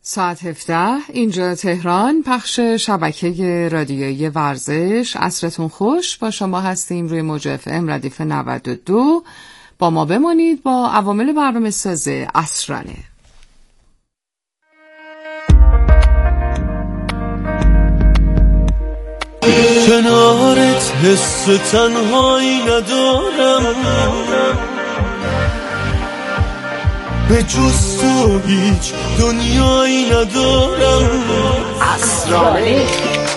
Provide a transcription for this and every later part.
ساعت 17 اینجا تهران، پخش شبکه رادیویی ورزش. عصرتون خوش، با شما هستیم روی موج FM ردیف 92. با ما بمانید با عوامل برنامه ساز عصرانه. کنارت حس تنهایی ندارم، به جز تو هیچ دنیایی ندارم. عصرانه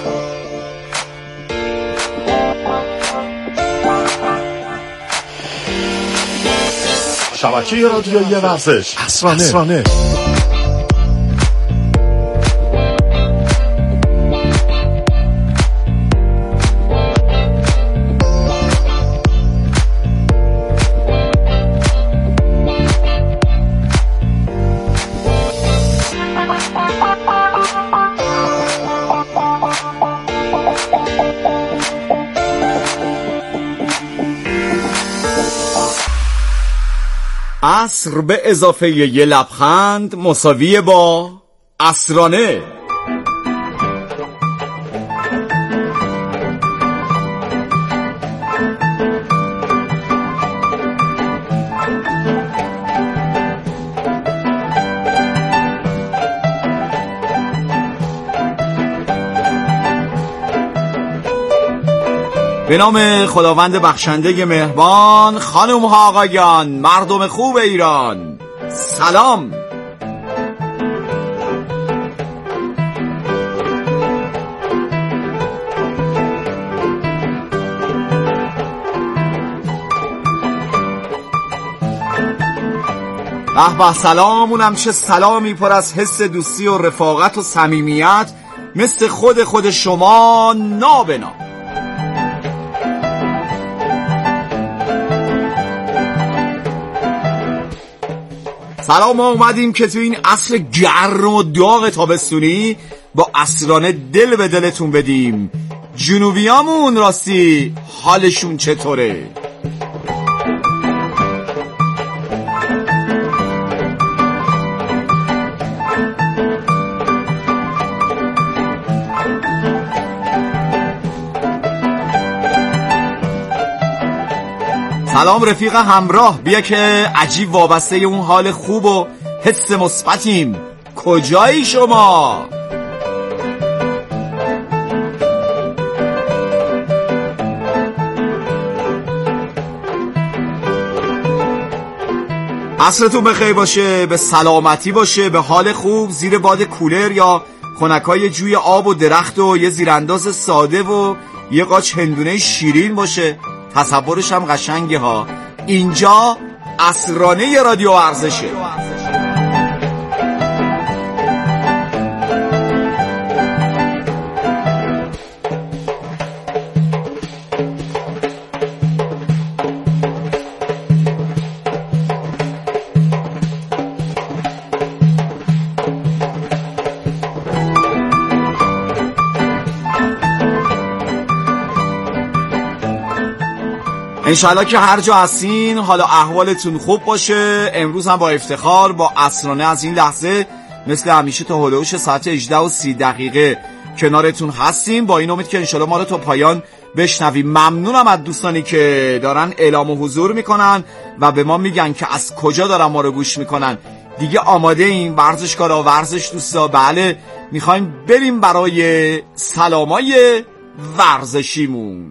شبکه رادیویی ورزش عصرانه. عصر به اضافه یه لبخند مساویه با عصرانه. به نام خداوند بخشنده مهربان، خانم ها آقایان، مردم خوب ایران، سلام. به سلامونم، چه سلامی پر از حس دوستی و رفاقت و صمیمیت، مثل خود شما نابنا. سلام، ما اومدیم که تو این عصر گرم و داغ تابستونی با عصرانه دل به دلتون بدیم. جنوبیامون راستی حالشون چطوره؟ سلام رفیق همراه، بیا که عجیب وابسته اون حال خوب و حس مثبتیم. کجایی شما؟ عصرتون بخیر باشه، به سلامتی باشه، به حال خوب، زیر باد کولر یا خنکای جوی آب و درخت و یه زیرانداز ساده و یه قاچ هندونه شیرین باشه. تصورش هم قشنگه ها. اینجا عصرانه رادیو ورزشه. انشالله که هر جا هستین حالا احوالتون خوب باشه. امروز هم با افتخار با عصرانه از این لحظه مثل همیشه تا هلوش ساعت 18:30 کنارتون هستیم، با این امید که انشالله ما رو تا پایان بشنویم. ممنونم از دوستانی که دارن اعلام حضور میکنن و به ما میگن که از کجا دارن ما رو گوش میکنن. دیگه آماده این ورزشکارا، ورزش دوستا؟ بله، میخوایم بریم برای سلامای ورزشیمون.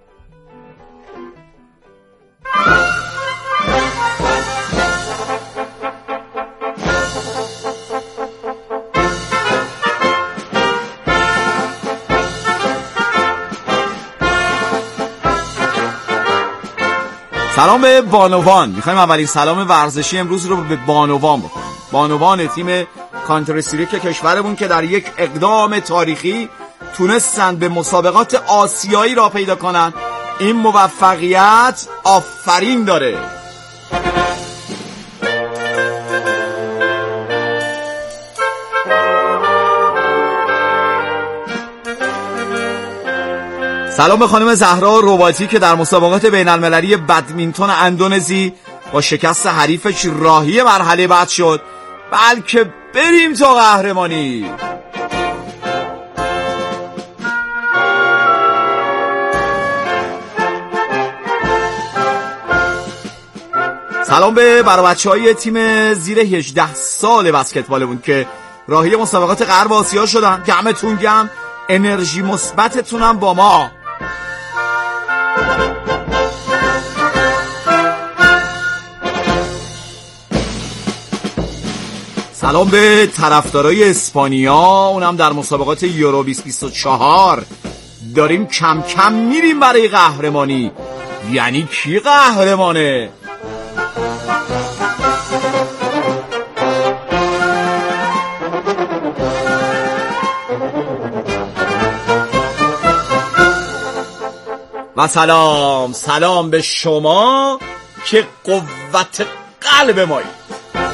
سلام به بانوان. میخوایم اولین سلام ورزشی امروز رو به بانوان بکنیم. بانوان تیم کانتر استریک کشورمون که در یک اقدام تاریخی تونستن به مسابقات آسیایی را پیدا کنن. این موفقیت آفرین داره. سلام به خانم زهرا رباطی که در مسابقات بین المللی بدمینتون اندونزی با شکست حریفش راهی مرحله بعد شد، بلکه بریم تا قهرمانی. سلام به بچه‌های تیم زیر 18 سال بسکتبالمون که راهی مسابقات غرب آسیا شدن. دمتون گرم، انرژی مثبتتونم با ما. سلام به طرفدارای اسپانیا، اونم در مسابقات یورو 2024. داریم کم کم میریم برای قهرمانی. یعنی کی قهرمانه؟ و سلام به شما که قوت قلب مایید.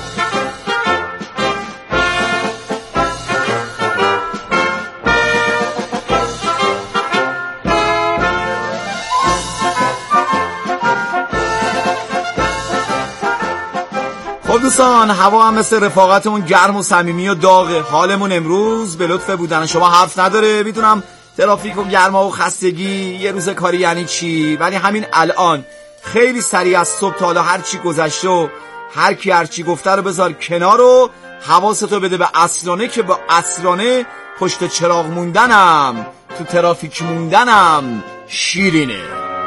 خب دوستان، هوا هم مثل رفاقتمون گرم و صمیمی و داغه. حالمون امروز به لطف بودن شما حرف نداره. میدونم ترافیک و گرما و خستگی یه روز کاری یعنی چی، ولی همین الان خیلی سریع از صبح تا حالا هر چی گذشته و هر کی هر چی گفته رو بذار کنار و حواستو بده به عصرانه که با عصرانه پشت چراغ موندنم، تو ترافیک موندنم شیرینه.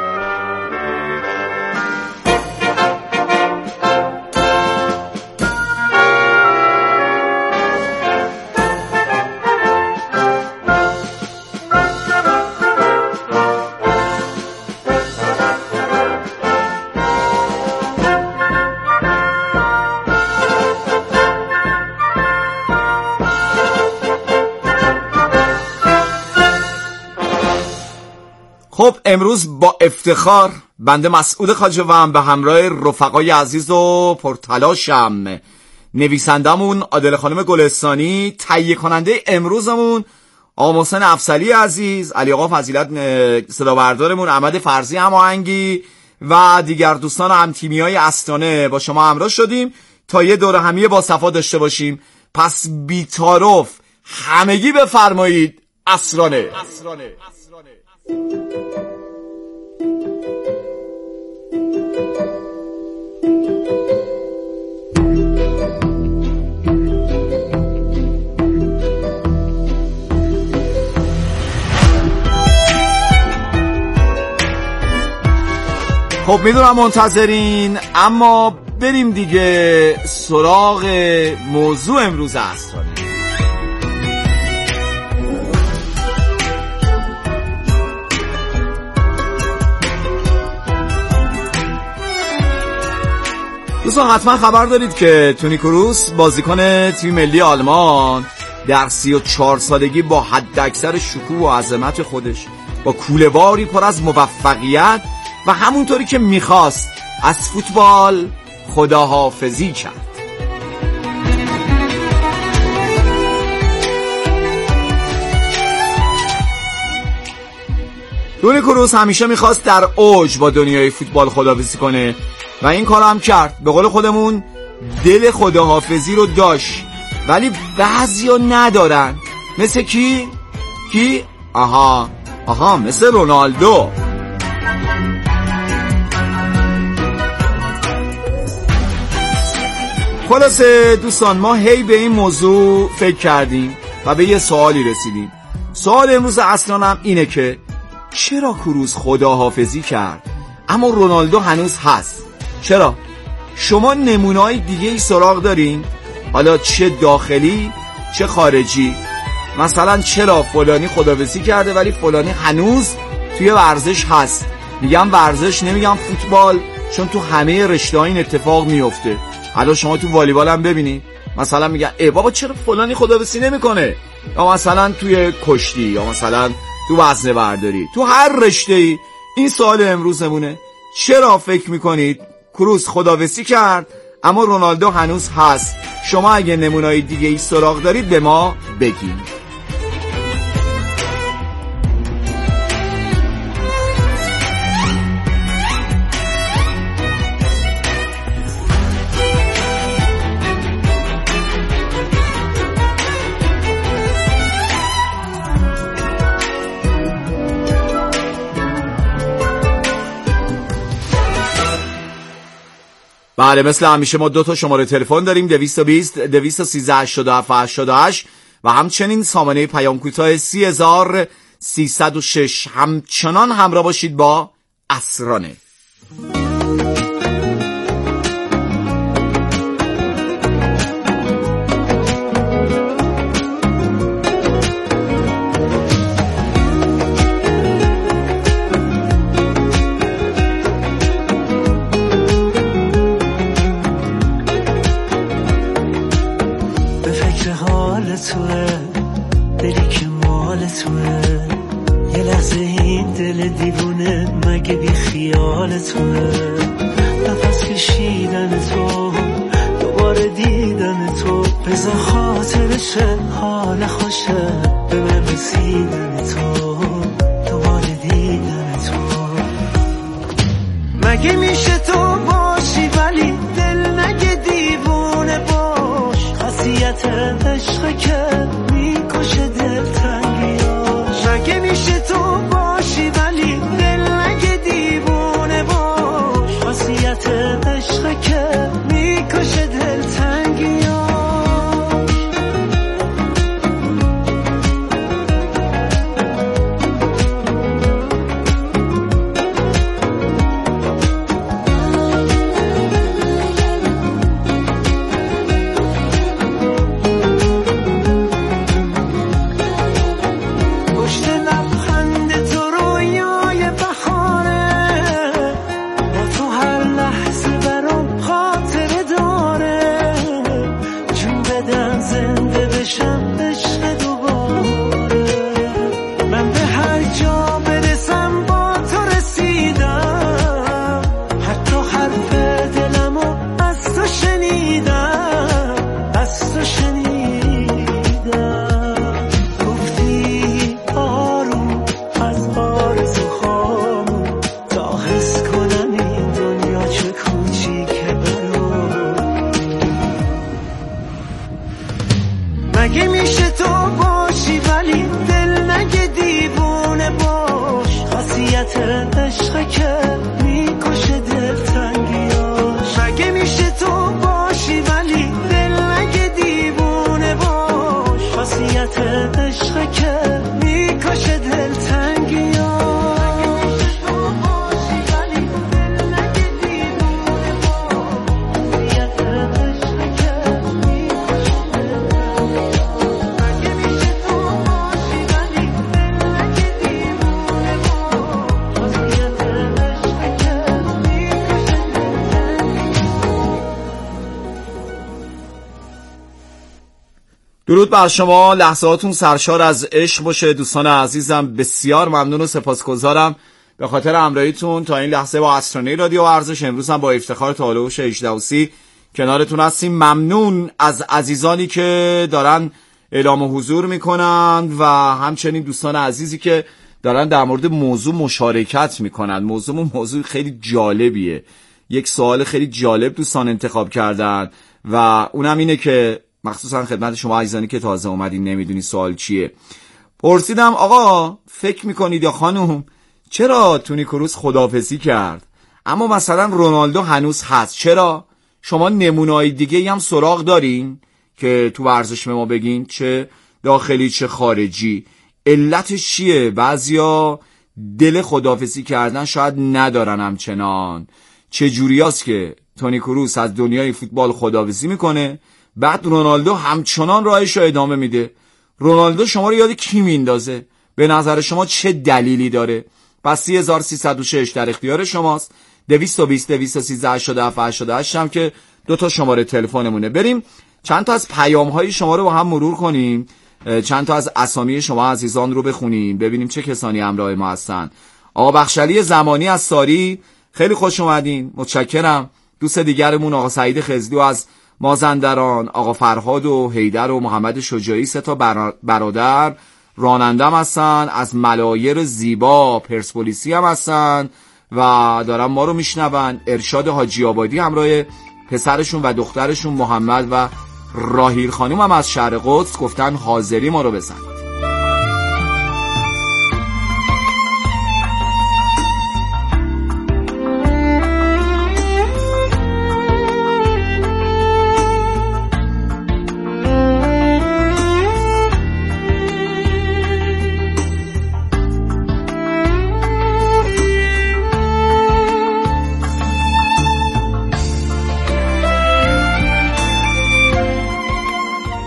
خب امروز با افتخار بنده مسعود خاجوام به همراه رفقای عزیز و پرتلاشم، نویسندمون عادل خانم گلستانی، تهیه کننده امروزمون آقا محسن افضلی عزیز، علی آقا فضیلت صدابردارمون، احمد فرزی هماهنگی و دیگر دوستان همتیمیای استانه با شما همراه شدیم تا یه دوره همی با صفا داشته باشیم. پس بی‌تعارف همگی بفرمایید عصرانه. خب میدونم منتظرین، اما بریم دیگه سراغ موضوع امروز عصرانه. دوستان حتما خبر دارید که تونی کروس بازیکن تیم ملی آلمان در 34 سالگی با حداکثر شکوه و عظمت خودش با کوله‌باری پر از موفقیت و همونطوری که میخواست از فوتبال خداحافظی کرد. تونی کروس همیشه میخواست در اوج با دنیای فوتبال خداحافظی کنه و این کار هم کرد. به قول خودمون دل خداحافظی رو داشت، ولی بعضیا ندارن. مثل کی؟ آها مثل رونالدو. خلاصه دوستان، ما هی به این موضوع فکر کردیم و به یه سوالی رسیدیم. سوال امروز اصلا هم اینه که چرا کروس خداحافظی کرد اما رونالدو هنوز هست؟ چرا؟ شما نمونه‌های دیگه ای سراغ دارین؟ حالا چه داخلی چه خارجی. مثلا چرا فلانی خداحافظی کرده ولی فلانی هنوز توی ورزش هست؟ میگم ورزش، نمیگم فوتبال، چون تو همه رشته‌ها این اتفاق میفته. حالا شما تو والیبال هم ببینید، مثلا میگن ای بابا چرا فلانی خداحافظی نمیکنه، یا مثلا توی کشتی، یا مثلا تو وزنه برداری، تو هر رشته‌ای. این سوال امروزمونه. چرا فکر میکنید کروس خداحافظی کرد اما رونالدو هنوز هست؟ شما اگه نمونه‌های دیگه ای سراغ دارید به ما بگید. بله مثل همیشه ما 2 شماره تلفن داریم 220 213 87 88 و همچنین سامانه پیام کوتاه 30306. همچنان همراه باشید با اسرانه. دلی که مال توه، یه لحظه این دل دیوونه مگه بی خیال توه. نفس کشیدن تو، دوباره دیدن تو، بذار خاطرشه حال خوشه به من رسیدن تو، دوباره دیدن تو. مگه میشه تو باشی ولی دل نگه دیوونه باش، خاصیت عشق که میکشه دلتنگیاش. مگه میشه تو باشی ولی دل نگه دیوونه باش، خاصیت عشق که میکشه دلتنگیاش. مگه میشه تو باشی ولی دل نگه دیوونه باش، خاصیت عشق که میکشه دلتنگیاش. مگه میشه تو باشی ولی دل نگه دیوونه باش، خاصیت عشق که میکشه دلتنگیاش. درود بر شما، لحظاتون سرشار از عشق باشه دوستان عزیزم. بسیار ممنون و سپاسگزارم به خاطر همراهیتون تا این لحظه با اسرانه رادیو ورزش. امروز هم با افتخار تا هلوش 18 کنارتون هستیم. ممنون از عزیزانی که دارن اعلام حضور میکنن و همچنین دوستان عزیزی که دارن در مورد موضوع مشارکت میکنن. موضوع خیلی جالبیه، یک سوال خیلی جالب دوستان انتخاب کردن و اونم اینه که مخصوصا خدمت شما عزیزانی که تازه اومدین نمیدونی سوال چیه. پرسیدم آقا فکر میکنید یا خانم چرا تونی کروس خداحافظی کرد اما مثلا رونالدو هنوز هست؟ چرا؟ شما نمونه‌های دیگه هم سراغ دارین که تو ورزش به ما بگین، چه داخلی چه خارجی؟ علتش چیه؟ بعضیا دل خداحافظی کردن شاید ندارن همچنان. چه جوریاست که تونی کروس از دنیای فوتبال خداحافظی میکنه بعد رونالدو همچنان راهش رو ادامه میده؟ رونالدو شما رو یاد کی میندازه؟ به نظر شما چه دلیلی داره؟ پس 3306 در اختیار شماست. 220 213 87 88 هم که 2 شماره تلفنمونه. بریم چند تا از پیام‌های شما رو با هم مرور کنیم، چند تا از اسامی شما عزیزان رو بخونیم ببینیم چه کسانی همراه ما هستن. آقا بخشلی زمانی از ساری خیلی خوش اومدین، متشکرم. دوست دیگرمون آقا سعید خزلی و از مازندران، آقا فرهاد و حیدر و محمد شجاعی 3 برادر رانندم هستن، از ملایر زیبا پرسپولیسی هم هستن و دارن ما رو میشنون. ارشاد حاجی آبادی همراه پسرشون و دخترشون محمد و راهیل خانم هم از شهر قدس گفتن حاضری ما رو بزن.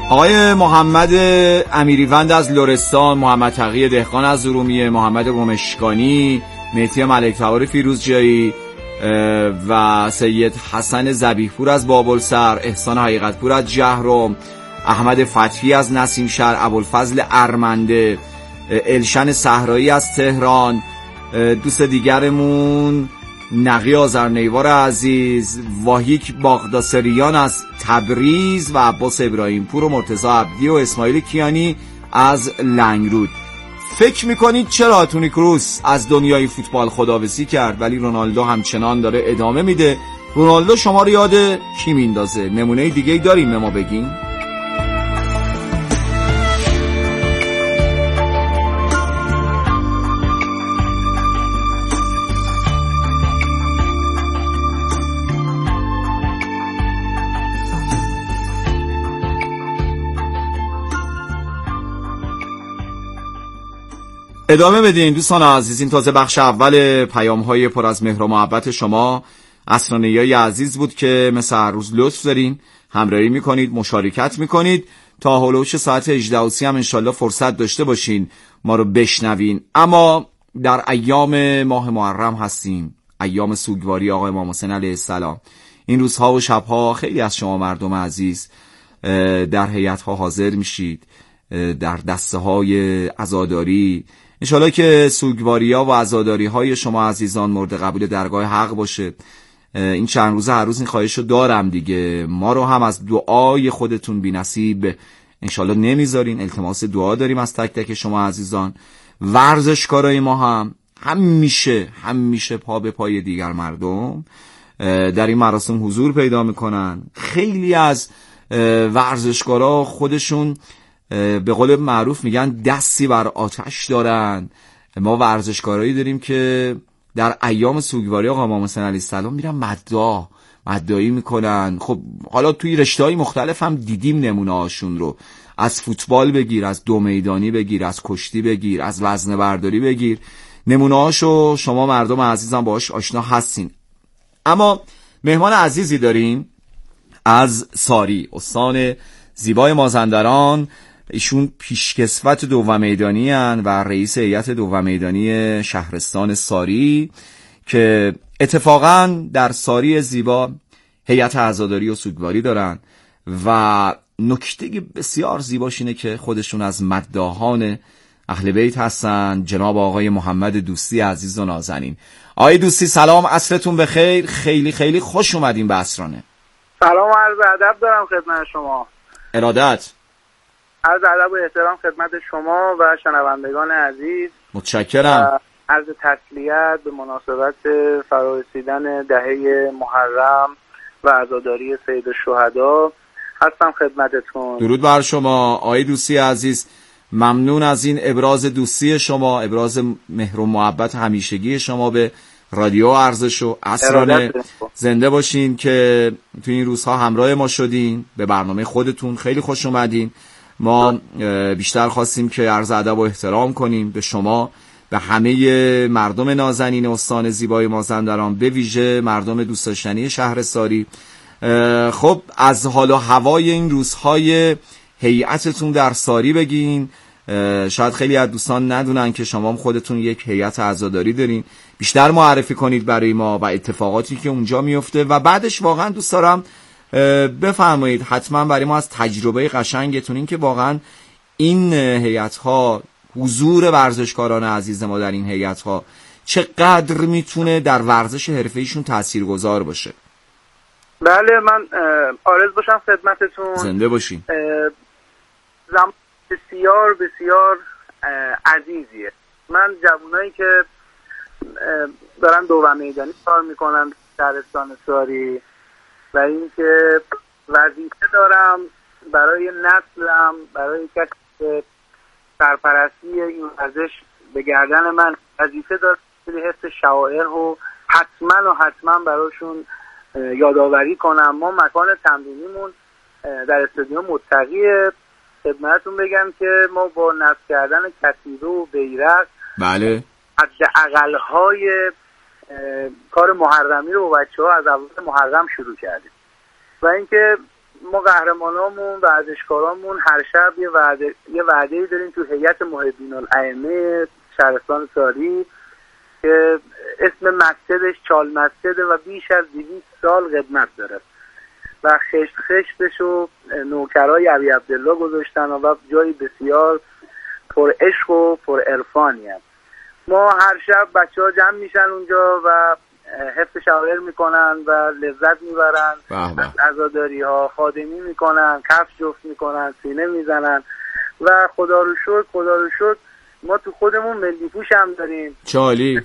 آقای محمد امیریوند از لرستان، محمد تقی دهقان از ارومیه، محمد رمشکانی، مهدی ملک‌تبار فیروزجایی و سید حسن ذبیح‌پور از بابلسر، احسان حقیقتپور از جهرم، احمد فتحی از نسیمشهر، ابوالفضل ارمنده، الشن صحرایی از تهران، دوست دیگرمون نقی آذرنیوار عزیز، واهیک باغداسریان از تبریز و عباس ابراهیم پور و مرتضی عبدی و اسماعیل کیانی از لنگرود. فکر میکنید چرا تونی کروس از دنیای فوتبال خداحافظی کرد ولی رونالدو همچنان داره ادامه میده؟ رونالدو شما رو یاد کی میندازه؟ نمونه دیگه داریم به ما بگین؟ ادامه بدین دوستان عزیز. این تازه بخش اول پیام‌های پر از مهر و محبت شما اسرانه‌ای عزیز بود که مثل هر روز لطف دارین همراهی میکنید، مشارکت میکنید. تا هولوش ساعت 18:30 هم انشالله فرصت داشته باشین ما رو بشنوین. اما در ایام ماه محرم هستیم، ایام سوگواری آقای امام حسین علیه السلام. این روزها و شبها خیلی از شما مردم عزیز در هیئت‌ها حاضر میشید، در دسته های عزاداری. انشالله که سوگواری‌ها و عزاداری‌های شما عزیزان مورد قبول درگاه حق باشه. این چند روزه هر روز این خواهشو دارم دیگه، ما رو هم از دعای خودتون بی نصیب انشالله نمیذارین. التماس دعا داریم از تک تک شما عزیزان. ورزشکارای ما هم همیشه پا به پای دیگر مردم در این مراسم حضور پیدا میکنن. خیلی از ورزشکارا خودشون به قول معروف میگن دستی بر آتش دارن. ما ورزشکارایی داریم که در ایام سوگواری آقا امام حسین علیه السلام میرن مدعایی میکنن. خب حالا توی رشته‌های مختلف هم دیدیم نمونه هاشون رو، از فوتبال بگیر، از دو میدانی بگیر، از کشتی بگیر، از وزنه برداری بگیر، نمونه هاشو شما مردم عزیزم باهاش آشنا هستین. اما مهمان عزیزی داریم از ساری، استان زیبای مازندران. ایشون پیشکسوت دوم میدانی هن و رئیس هیئت دوم میدانی شهرستان ساری که اتفاقا در ساری زیبا هیئت عزاداری و سوگواری دارن و نکته بسیار زیباش اینه که خودشون از مداحان اهل بیت هستن، جناب آقای محمد دوستی عزیز و نازنین. آقای دوستی سلام، عصرتون بخیر، خیلی خیلی خوش اومدین به اسرانه. سلام و عرض ادب دارم خدمت شما. ارادت. عرض ادب و احترام خدمت شما و شنوندگان عزیز. متشکرم. عرض تسلیت به مناسبت فرارسیدن دهه محرم و عزاداری سید الشهدا هستم خدمتتون. درود بر شما آقای دوستی عزیز، ممنون از این ابراز دوستی شما، ابراز مهر و محبت همیشگی شما به رادیو ارزش و اسرانه. زنده باشین که تو این روزها همراه ما شدین، به برنامه خودتون خیلی خوش اومدین. ما بیشتر خواستیم که عرض ادب و احترام کنیم به شما، به همه مردم نازنین استان زیبای مازندران، به ویژه مردم دوست داشتنی شهر ساری. خب از حال و هوای این روزهای هیئتتون در ساری بگین. شاید خیلی از دوستان ندونن که شما هم خودتون یک هیئت عزاداری دارین، بیشتر معرفی کنید برای ما و اتفاقاتی که اونجا میفته و بعدش واقعا دوست دارم بفرمایید حتما برای ما از تجربه قشنگتون، این که واقعا این هیئت‌ها، حضور ورزشکاران عزیز ما در این هیئت‌ها چقدر میتونه در ورزش حرفه‌ایشون تاثیرگذار باشه. بله، من عارض باشم خدمتتون. زنده باشین. بسیار بسیار عزیزیه. من جوانایی که دارن دوم میدانی کار میکنن شهرستان ساری و اینکه وظیفه دارم برای نسلم، برای کسی که سرپرستی این ورزش به گردن من وظیفه دارم حفظ شعائر رو حتما براشون یادآوری کنم. ما مکان تمرینیمون در استادیوم متقیه. خدمتتون بگم که ما با نصب کردن کتیبه و بیرق بله حداقل‌های کار محرمی رو با بچه‌ها از اول محرم شروع کردیم و اینکه ما قهرمانامون ورزشکارامون هر شب یه وعده‌ای داریم تو هیئت محبین الائمه شهرستان ساری که اسم مسجدش چال مسجده و بیش از 200 سال قدمت داره و خشت خشتش و نوکرای علی عبدالله گذاشتن و جایی بسیار پر عشق و پر عرفانی هست. ما هر شب بچه‌ها جمع میشن اونجا و حفظ شعائر میکنن و لذت میبرن از عزاداری‌ها، خادمی میکنن، کف جفت میکنن، سینه میزنن و خدا رو شکر ما تو خودمون ملی پوش هم داریم. چالی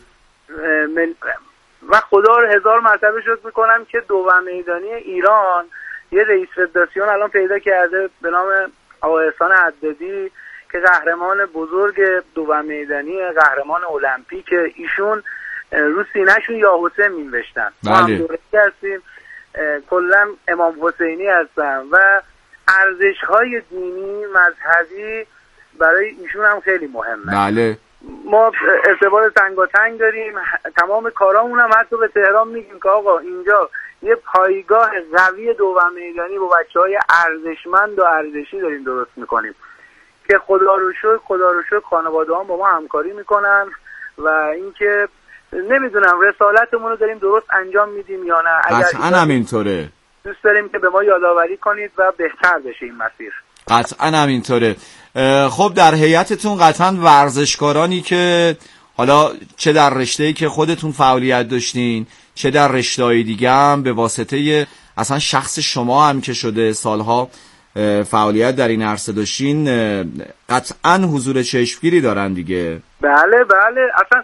و خدا رو 1000 مرتبه شکر میکنم که دوم میدانی ایران یه رئیس فدراسیون الان پیدا کرده به نام آقای احسان حدادی که قهرمان بزرگ دوم میدانی، قهرمان المپیک. ایشون رو سینه‌شون یا حسین می‌نوشتن. ما هم دوره‌ای هستیم، کلا امام حسینی هستن و ارزش‌های دینی مذهبی برای ایشون هم خیلی مهمه. بله. ما ارتباط تنگاتنگ داریم، تمام کارامون هم حتی به تهران میگیم که آقا اینجا یه پایگاه قوی دوم میدانی با بچه‌های ارزشمند و ارزشی داریم درست میکنیم که خدا رو شکر خانواده‌ها با ما همکاری میکنن و اینکه نمیدونم رسالتمون رو داریم درست انجام میدیم یا نه. قطعاً همینطوره. دوست داریم که به ما یادآوری کنید و بهتر بشه این مسیر. قطعاً همینطوره. خب در هیئتتون قطعاً ورزشکارانی که حالا چه در رشته‌ای که خودتون فعالیت داشتین چه در رشته‌های دیگه هم به واسطه اصلا شخص شما هم که شده سالها فعالیت در این عرصه داشتین قطعاً حضور چشمگیری دارن دیگه. بله اصلا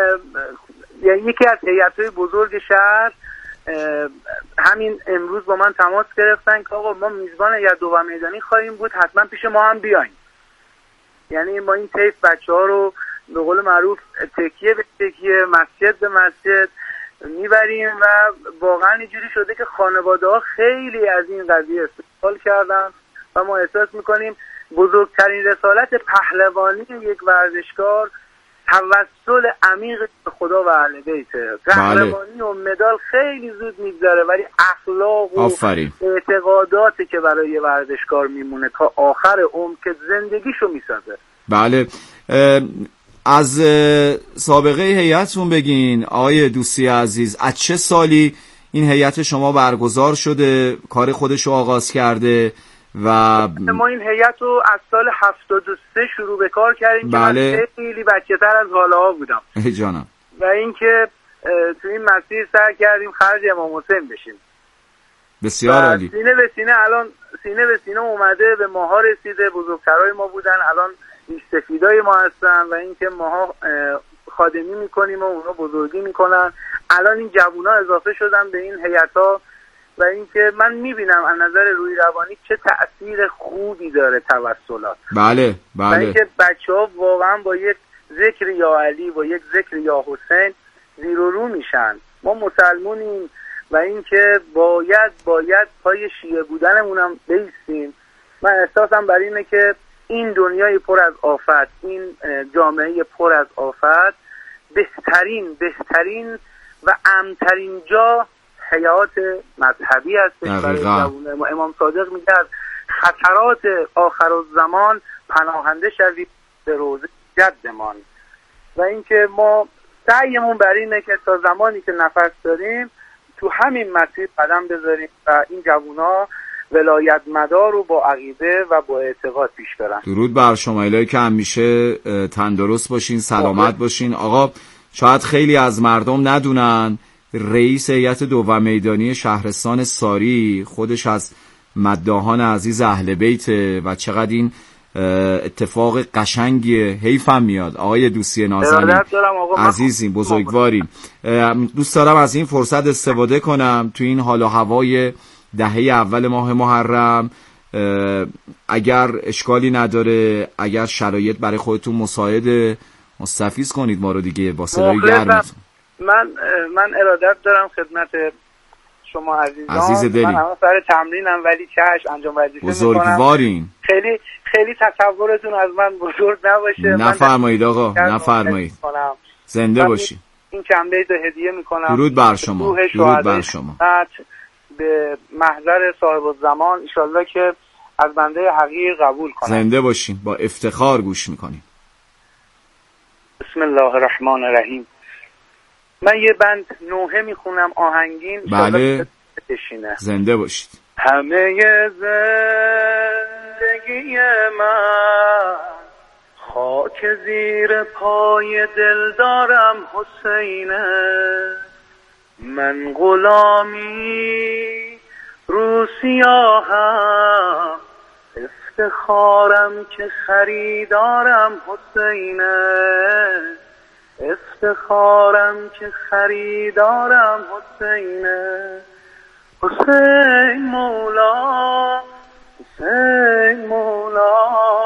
یکی از هیئت‌های بزرگ شهر همین امروز با من تماس گرفتن که آقا ما میزبان هیئت دوم میدانی خواهیم بود، حتما پیش ما هم بیاین. یعنی ما این طیف بچه‌ها رو به قول معروف تکیه به تکیه، مسجد به مسجد میبریم و واقعا اینجوری شده که خانواده‌ها خیلی از این قضیه استقبال کردن و ما احساس میکنیم بزرگترین رسالت پهلوانی یک ورزشکار توسل عمیق به خدا و اهل بیته. قهرمانی و مدال خیلی زود میگذره ولی اخلاق و اعتقاداتی که برای ورزشکار میمونه تا آخر عمر که زندگیشو میسازه. بله. از سابقه هیئتتون بگین آقای دوستی عزیز، از چه سالی این هیئت شما برگزار شده، کار خودشو آغاز کرده؟ و ما این هیئت رو از سال 73 شروع به کار کردیم. بله. که من خیلی بچه‌تر از حالا بودم. ای جانم. و اینکه تو این مسیر سعی کردیم خرج امام حسین بشیم. بسیار عالی. سینه به سینه الان سینه به سینه اومده، به ماها رسیده، بزرگترای ما بودن الان سفیدای ما هستن و اینکه ماها خادمی میکنیم و اونا بزرگی میکنن. الان این جوونا اضافه شدن به این هیئت‌ها و اینکه من میبینم از نظر روحی روانی چه تأثیر خوبی داره توسلات. بله. و اینکه بچه‌ها واقعا با یک ذکر یا علی و یک ذکر یا حسین زیر و رو میشن. ما مسلمونیم و اینکه باید پای شیعه بودنمونم بیستیم. من احساسم بر اینه که این دنیای پر از آفت، این جامعه پر از آفت، بهترین و امن‌ترین جا حیات مذهبی هستش برای جوانان ما. امام صادق میگه از خطرات آخر الزمان پناهنده شوید به روضه جدمان. و اینکه ما سعیمون بر اینه که تا زمانی که نفس داریم تو همین مسیر قدم بذاریم و این جوونا ولایت مدار رو با عقیده و با اعتقاد پیش برن. درود بر شما. الهی که همیشه تندرست باشین، سلامت باشین. آقا شاید خیلی از مردم ندونن رئیس هیئت دوم میدانی شهرستان ساری خودش از مداحان عزیز اهل بیته و چقدر این اتفاق قشنگیه. حیفم میاد آقای دوستی نازنین عزیزیم، بزرگواریم. دوست دارم از این فرصت استفاده کنم تو این حال و هوای دهه اول ماه محرم، اگر اشکالی نداره، اگر شرایط برای خودتون مساعد، مستفیض کنید ما رو دیگه با صدای گرم. من ارادت دارم خدمت شما عزیزان. عزیز دلی. من همه سر تمرینم ولی چشم انجام وظیفه بزرگوارین. خیلی تصورتون از من بزرگ نباشه. نفرمایید آقا، نفرمایید. زنده باشید. این چند بیت هدیه میکنم. درود بر شما. درود بر شما. به محضر صاحب الزمان، انشالله که از بنده حقیر قبول کنه. زنده باشین، با افتخار گوش میکنیم. بسم الله الرحمن الرحیم. من یه بند نوحه میخونم آهنگین. بله، بشینه. زنده باشید. همه زندگی من خاک زیر پای دل دارم حسینه، من غلامی رو سیاهم، افتخارم که خریدارم حسینه، افتخارم که خریدارم حسینه. حسین مولا، حسین مولا،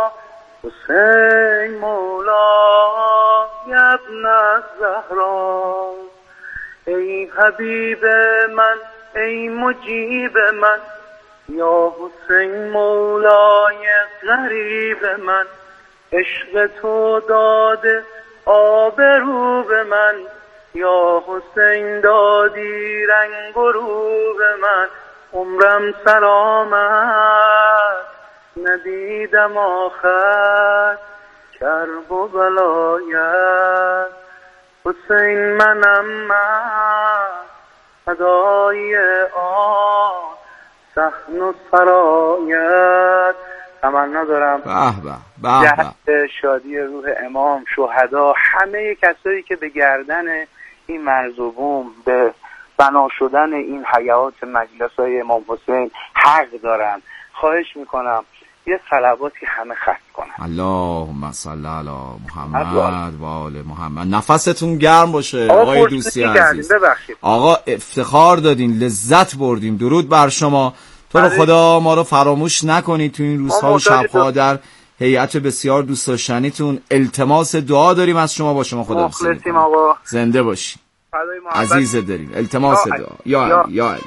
حسین مولا یا ابن الزهرا. ای حبیب من، ای مجیب من، یا حسین مولای غریب من. عشق تو داده آبرو به من، یا حسین دادی رنگ و رو به من. عمرم سر آمد ندیدم آخر، کرب و بلایت. حسین منم من، فدای آن صحن و سرایت. تمنا دارم جهت شادی روح امام، شهدا، همه کسایی که به گردن این مرزوبوم، به بنا شدن این حیات مجلسای امام حسین حق دارن، خواهش میکنم یه صلواتی همه ختم کنن. اللهم صل علی محمد و آل محمد. نفستون گرم باشه آقای دوستی عزیز. آقا افتخار دادین، لذت بردیم. درود بر شما. تو رو خدا ما رو فراموش نکنید تو این روزها و شبها. در هیئت بسیار دوست داشتنیتون التماس دعا داریم از شما. با شما خداحافظی می‌کنم. زنده باشین. عزیز داریم. التماس دعا. یا علی.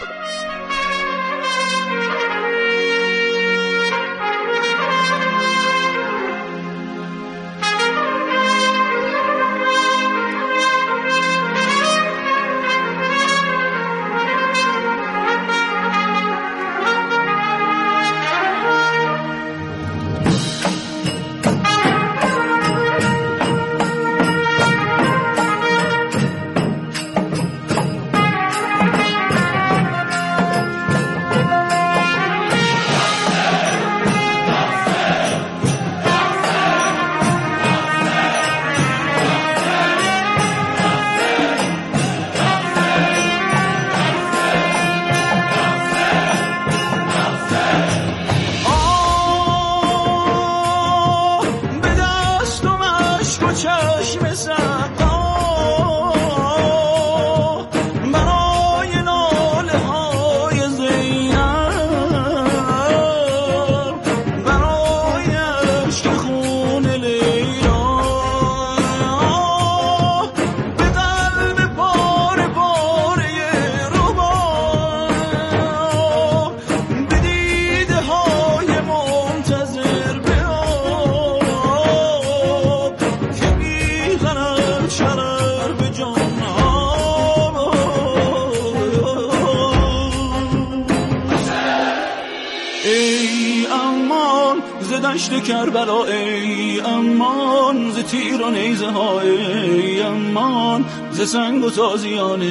دشت کربلا ای امان، ز تیر و نیزه ها ای امان، ز سنگ و تازیانه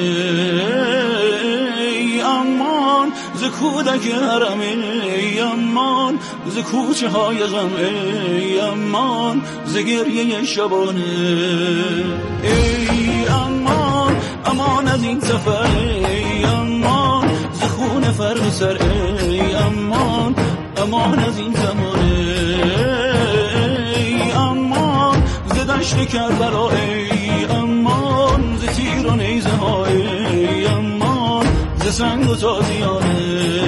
ای امان، ز کودک حرم ای امان، ز کوچه های غم ای امان، ز گریه شبانه ای امان، امان از این سفر ای امان، ز خون فرد سر ای امان، امان از این زمانه ای امان، ز دشت کربلا ای امان، ز تیر و نیزه ها ای امان، ز سنگ و تازیانه